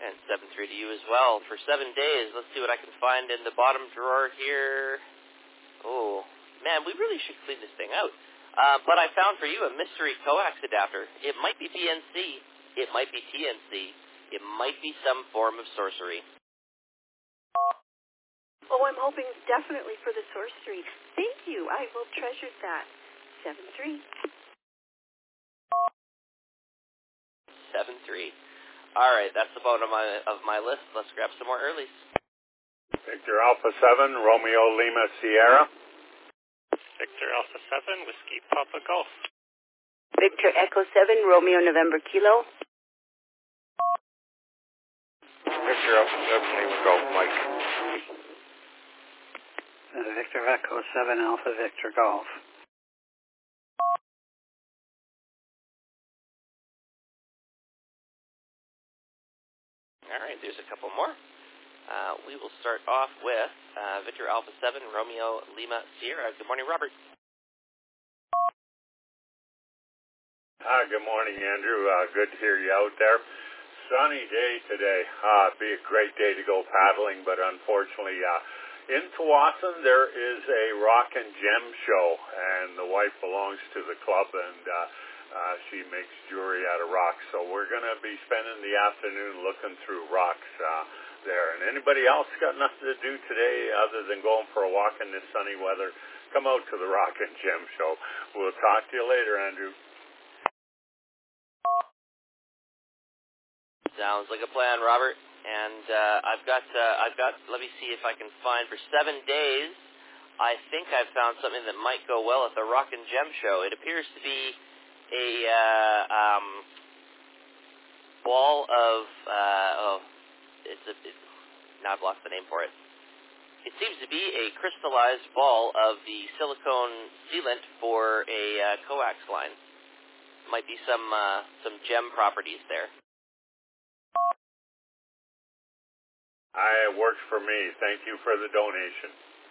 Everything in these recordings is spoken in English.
And 7-3 to you as well. For 7 days, let's see what I can find in the bottom drawer here. Oh, man, we really should clean this thing out. But I found for you a mystery coax adapter. It might be PNC. It might be TNC. It might be some form of sorcery. Oh, I'm hoping definitely for the sorcery. Thank you. I will treasure that. 7-3. 7-3. All right, that's the bottom of my list. Let's grab some more earlies. Victor Alpha 7, Romeo Lima Sierra. Victor Alpha 7, Whiskey Papa Golf. Victor Echo 7, Romeo November Kilo. Victor Alpha 7, Lima Golf Mike. Victor Echo 7, Alpha Victor Golf. All right, there's a couple more. We will start off with Victor Alpha 7, Romeo Lima Sierra. Good morning, Robert. Good morning, Andrew. Good to hear you out there. Sunny day today. It'd be a great day to go paddling, but unfortunately, in Tsawwassen, there is a rock and gem show, and the wife belongs to the club, and she makes jewelry out of rocks. So we're going to be spending the afternoon looking through rocks there. And anybody else got nothing to do today other than going for a walk in this sunny weather, come out to the Rock and Gem Show. We'll talk to you later, Andrew. Sounds like a plan, Robert. And I've got. Let me see if I can find for 7 days. I think I've found something that might go well at the Rock and Gem Show. It appears to be a ball of. Now I've lost the name for it. It seems to be a crystallized ball of the silicone sealant for a coax line. Might be some gem properties there. It works for me. Thank you for the donation.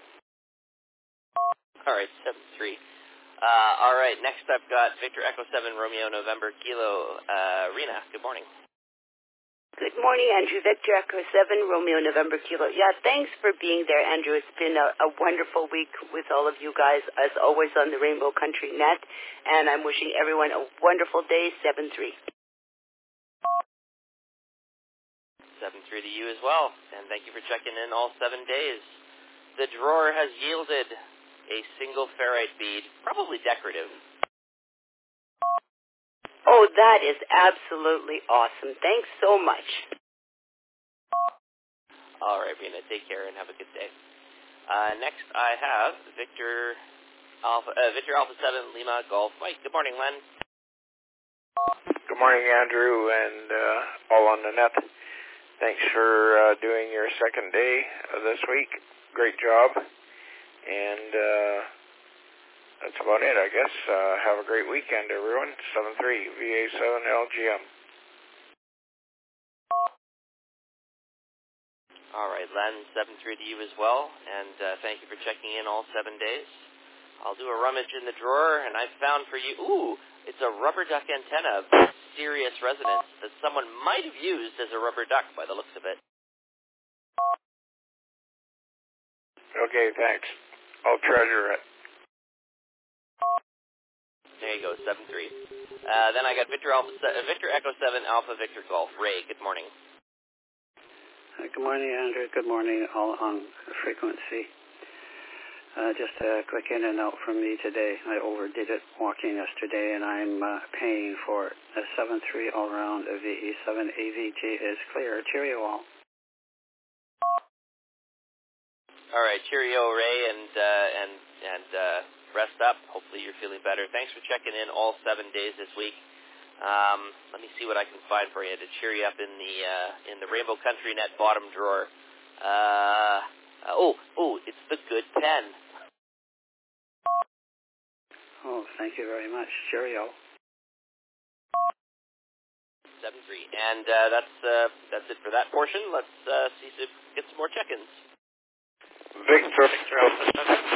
All right, 7-3. All right, next I've got Victor Echo 7, Romeo November Kilo. Rena, good morning. Good morning, Andrew. Victor Echo 7, Romeo November Kilo. Yeah, thanks for being there, Andrew. It's been a wonderful week with all of you guys, as always, on the Rainbow Country Net. And I'm wishing everyone a wonderful day, 7-3. 7-3 to you as well, and thank you for checking in all 7 days. The drawer has yielded a single ferrite bead, probably decorative. Oh, that is absolutely awesome. Thanks so much. All right, Rena, take care and have a good day. Next, I have Victor Alpha 7 Lima Golf Mike. Good morning, Len. Good morning, Andrew, and all on the net. Thanks for doing your second day this week. Great job. And that's about it, I guess. Have a great weekend, everyone. 7-3, VA7 LGM. All right, Len, 7-3 to you as well. And thank you for checking in all 7 days. I'll do a rummage in the drawer, and I found for you, it's a rubber duck antenna of serious resonance that someone might have used as a rubber duck by the looks of it. Okay, thanks. I'll treasure it. There you go, 7-3. Then I got Victor Echo 7 Alpha Victor Golf. Ray, good morning. Good morning, Andrew. Good morning, all on frequency. Just a quick in and out from me today. I overdid it walking yesterday, and I'm paying for it. A 7-3 all-round VE7 AVT is clear. Cheerio all. All right, cheerio, Ray, and rest up. Hopefully you're feeling better. Thanks for checking in all 7 days this week. Let me see what I can find for you to cheer you up in the Rainbow Country Net bottom drawer. It's the good pen. Oh, thank you very much. Cheerio. 7-3. And that's it for that portion. Let's get some more check-ins. Victor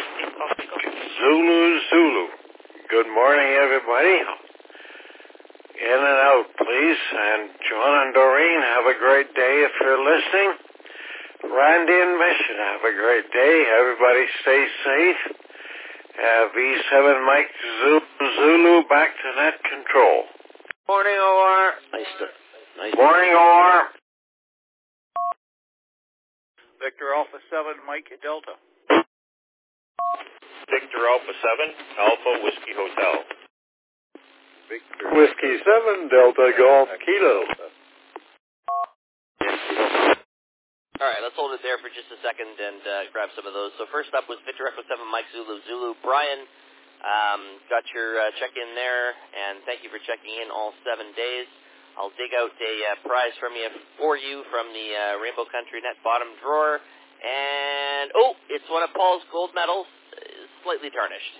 Zulu. Good morning, everybody. in and out, please. And John and Doreen, have a great day if you're listening. Randy and Mission, have a great day. Everybody stay safe. V7 Mike Zulu back to net control. Morning, OR. Nice. Morning, OR. Victor Alpha 7 Mike Delta. Victor Alpha 7 Alpha Whiskey Hotel. Victor Whiskey 7 Delta Golf Kilo. All right, let's hold it there for just a second and grab some of those. So first up was Victor Echo 7 Mike Zulu. Brian, got your check-in there, and thank you for checking in all 7 days. I'll dig out a prize for you from the Rainbow Country Net bottom drawer. And, it's one of Paul's gold medals, slightly tarnished.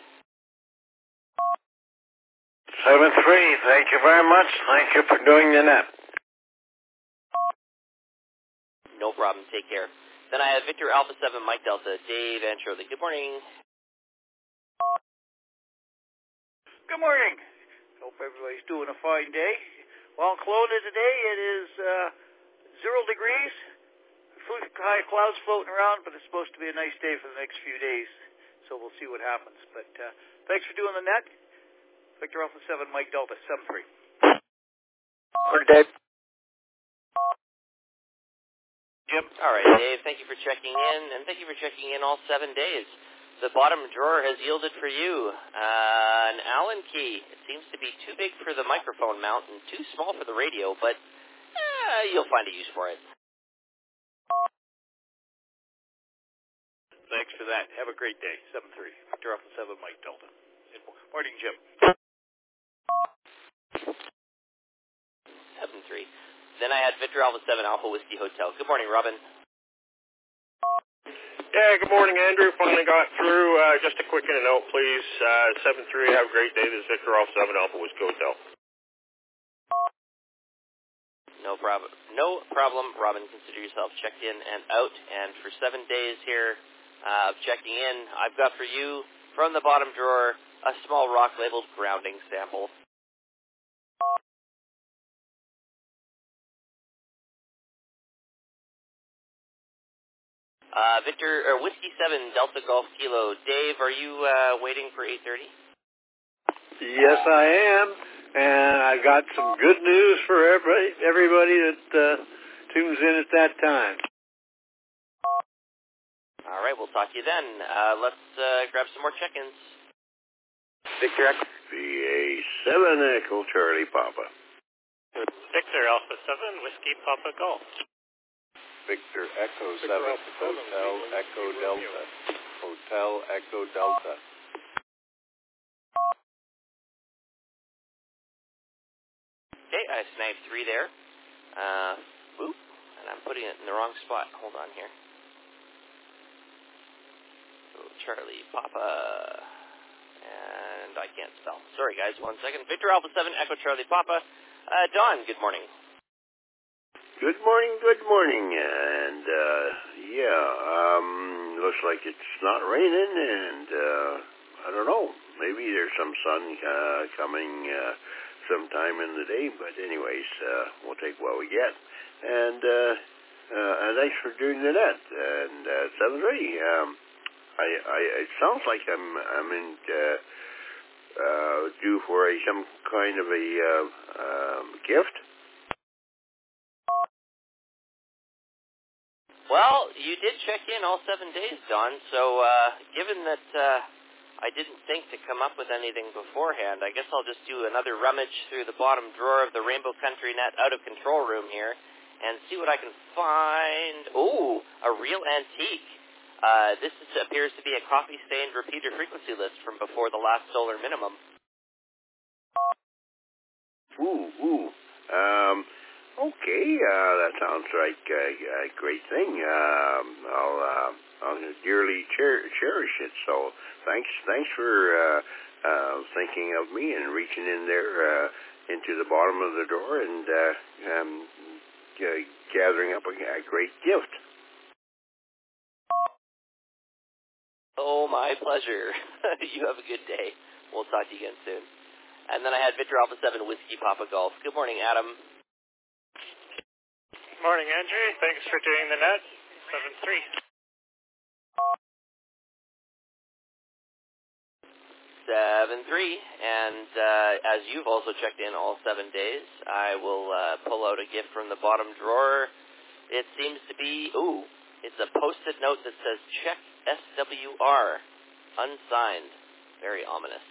7-3, thank you very much. Thank you for doing the net. No problem, take care. Then I have Victor Alpha 7 Mike Delta, Dave and Shirley. Good morning. Good morning. Hope everybody's doing a fine day. Well, in Kelowna today it is 0 degrees. High clouds floating around, but it's supposed to be a nice day for the next few days. So we'll see what happens. But thanks for doing the net. Victor Alpha 7 Mike Delta, 7-3. Good, Dave. Jim. All right, Dave, thank you for checking in, and thank you for checking in all 7 days. The bottom drawer has yielded for you an Allen key. It seems to be too big for the microphone mount and too small for the radio, but you'll find a use for it. Thanks for that. Have a great day. 7-3. Victor Alpha 7 Mike Delta. Morning, Jim. 7-3. Then I had Victor Alpha 7 Alpha Whiskey Hotel. Good morning, Robin. Yeah, good morning, Andrew. Finally got through. Just a quick in and out, please. 7-3, have a great day. This is Victor Alpha 7 Alpha Whiskey Hotel. No problem, Robin. Consider yourself checked in and out. And for 7 days here of checking in, I've got for you, from the bottom drawer, a small rock labeled grounding sample. Whiskey 7 Delta Golf Kilo. Dave, are you waiting for 8:30? Yes, I am. And I've got some good news for everybody that tunes in at that time. All right, we'll talk to you then. Let's grab some more check-ins. Victor Echo. VA7 Echo Charlie Papa. Victor Alpha 7 Whiskey Papa Golf. Victor Echo 7 Hotel Echo Delta. Hotel Echo Delta. Okay, I snagged 3 there. Boop. And I'm putting it in the wrong spot. Hold on here. So, Charlie Papa. And I can't spell. Sorry, guys. 1 second. Victor Alpha 7 Echo Charlie Papa. Don, good morning. Good morning. And, looks like it's not raining, and, I don't know. Maybe there's some sun coming sometime in the day, but anyways, we'll take what we get. And thanks for doing the net. And 7-3, it sounds like I'm in due for some kind of a gift. Well, you did check in all 7 days, Don, so given that I didn't think to come up with anything beforehand, I guess I'll just do another rummage through the bottom drawer of the Rainbow Country Net out-of-control room here and see what I can find. Oh, a real antique. This appears to be a coffee-stained repeater frequency list from before the last solar minimum. Okay, that sounds like a great thing. I'll dearly cherish it. So thanks for thinking of me and reaching in there into the bottom of the drawer and gathering up a great gift. Oh, my pleasure. You have a good day. We'll talk to you again soon. And then I had Victor Alpha 7 Whiskey Papa Golf. Good morning, Adam. Morning, Andrew. Thanks for doing the net. 7-3. 7-3, and as you've also checked in all 7 days, I will pull out a gift from the bottom drawer. It seems to be, it's a post-it note that says check SWR, unsigned. Very ominous.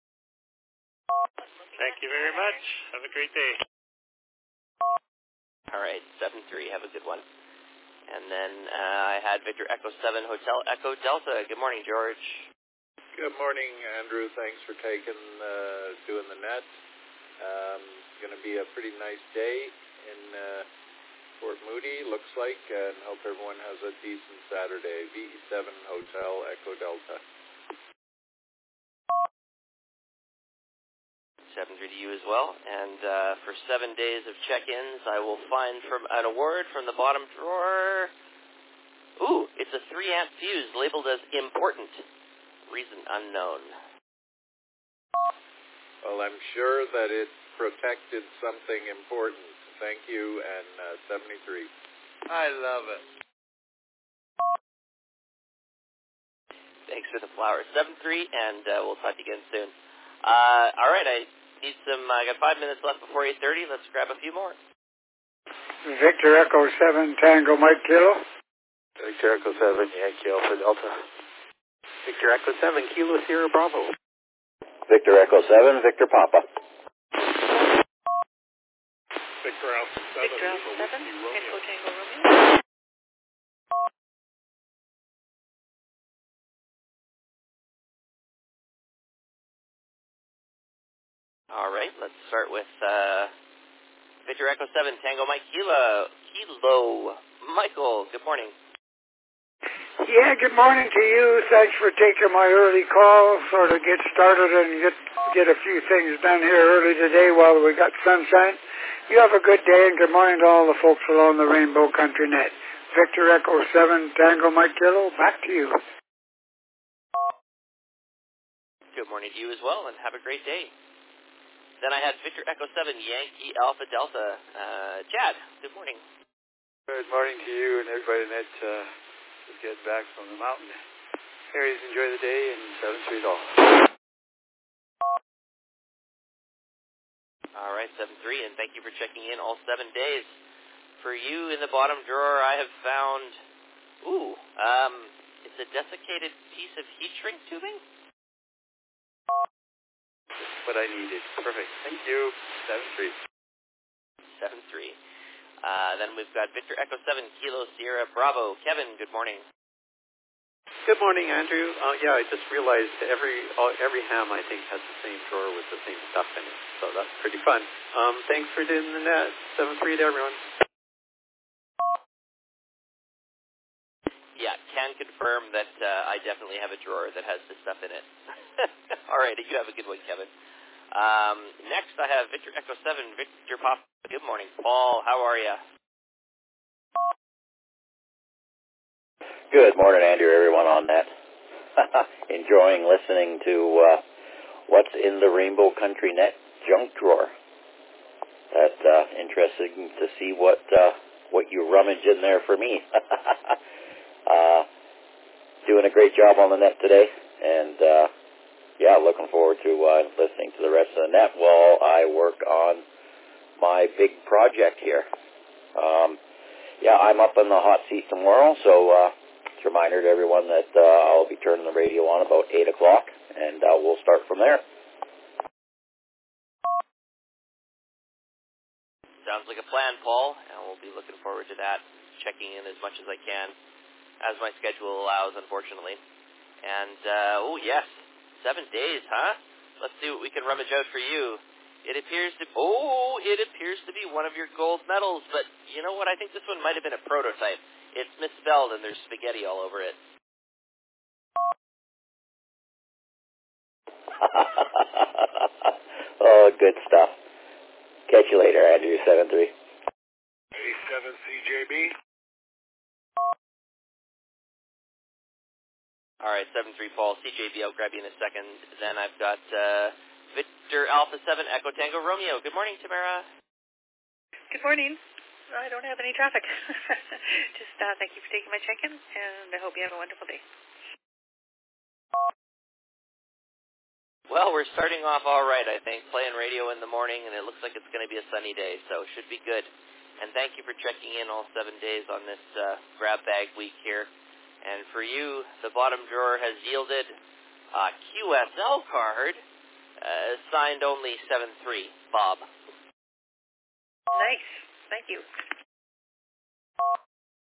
Thank you very much. Have a great day. All right, 7-3, have a good one. And then I had Victor Echo 7 Hotel Echo Delta. Good morning, George. Good morning, Andrew. Thanks for doing the net. It's going to be a pretty nice day in Fort Moody, looks like, and hope everyone has a decent Saturday. VE7 Hotel Echo Delta. 7-3 to you as well. And for 7 days of check-ins, I will find from an award from the bottom drawer. It's a 3-amp fuse labeled as important. Reason unknown. Well, I'm sure that it protected something important. Thank you, and 73. I love it. Thanks for the flowers. 7-3, and we'll talk again soon. All right, I got 5 minutes left before 8:30. Let's grab a few more. Victor Echo 7 Tango Mike Kilo. Victor Echo 7 Yankee Alpha Delta. Victor Echo 7 Kilo Sierra Bravo. Victor Echo 7 Victor Papa. Victor Alpha 7. Victor Alpha 7 Echo Tango Romeo. All right, let's start with Victor Echo 7 Tango Mike Kilo. Michael, good morning. Yeah, good morning to you. Thanks for taking my early call, sort of get started and get a few things done here early today while we got sunshine. You have a good day, and good morning to all the folks along the Rainbow Country Net. Victor Echo 7 Tango Mike Kilo, back to you. Good morning to you as well, and have a great day. Then I had Victor Echo 7 Yankee Alpha Delta. Chad, good morning. Good morning to you and everybody that just get back from the mountain areas. Enjoy the day, and 7-3 all. All right, 7-3, and thank you for checking in all 7 days. For you in the bottom drawer, I have found, it's a desiccated piece of heat shrink tubing. What I needed. Perfect. Thank you. 7-3. 7-3. Then we've got Victor Echo 7 Kilo Sierra Bravo. Kevin, good morning. Good morning, Andrew. I just realized every ham, I think, has the same drawer with the same stuff in it. So that's pretty fun. Thanks for doing the net. 7-3 to everyone. Yeah, can confirm that I definitely have a drawer that has this stuff in it. All right, you have a good one, Kevin. Next, I have Victor Echo 7 Victor Pop. Good morning, Paul. How are you? Good morning, Andrew, everyone on net. Enjoying listening to what's in the Rainbow Country Net junk drawer. That's interesting to see what you rummage in there for me. Doing a great job on the net today, and looking forward to listening to the rest of the net while I work on my big project here. I'm up in the hot seat tomorrow, so it's a reminder to everyone that I'll be turning the radio on about 8 o'clock, and we'll start from there. Sounds like a plan, Paul, and we'll be looking forward to that, checking in as much as I can, as my schedule allows, unfortunately. And, 7 days, huh? Let's see what we can rummage out for you. It appears to be one of your gold medals, but you know what? I think this one might have been a prototype. It's misspelled and there's spaghetti all over it. Oh, good stuff. Catch you later, Andrew. 7-3. 87 CJB. All right, 7-3 Paul. CJB, I'll grab you in a second. Then I've got Victor Alpha 7 Echo Tango Romeo. Good morning, Tamara. Good morning. I don't have any traffic. Just thank you for taking my check-in, and I hope you have a wonderful day. Well, we're starting off all right, I think, playing radio in the morning, and it looks like it's going to be a sunny day, so it should be good. And thank you for checking in all 7 days on this grab bag week here. And for you, the bottom drawer has yielded a QSL card, signed only 7-3, Bob. Nice. Thank you.